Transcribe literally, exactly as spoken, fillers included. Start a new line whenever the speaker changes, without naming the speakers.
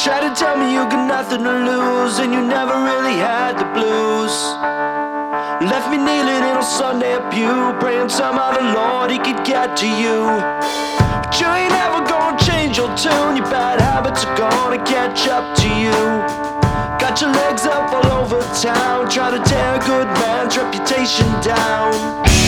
Try to tell me you got nothing to lose, and you never really had the blues. Left me kneeling in a Sunday pew, praying somehow the Lord he could get to you. But you ain't ever gonna change your tune. Your bad habits are gonna catch up to you. Got your legs up all over town, trying to tear a good man's reputation down.